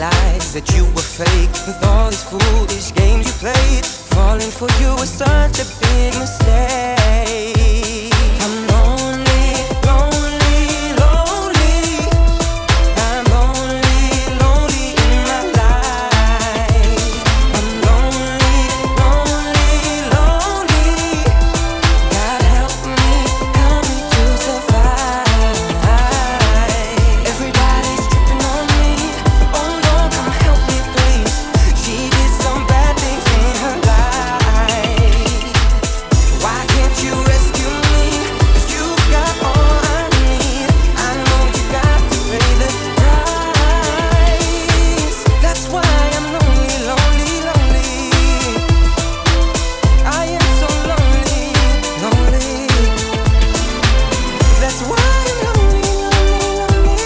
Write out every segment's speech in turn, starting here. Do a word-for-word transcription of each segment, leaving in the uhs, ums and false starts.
realized that you were fake with all these foolish games you played. Falling for you was such a big mistake. I'm lonely, lonely, lonely. I'm lonely, lonely in my life. I'm lonely, lonely, lonely. God help me, help me to survive. Everybody's tripping on me. Oh Lord, come help me please. She did some bad things in her life. Why can't you rescue me? 'Cause you've got all I need. I know you got to pay the price. That's why I'm lonely, lonely, lonely. I am so lonely, lonely. That's why I'm lonely, lonely,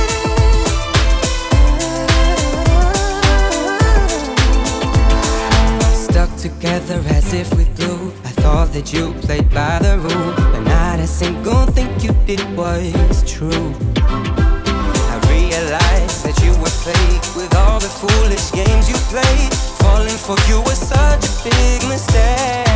lonely. Stuck together as if with glue. I thought that you played by the rule, but not a single thing you did was true. I realized that you were fake with all the foolish games you played. Falling for you was such a big mistake.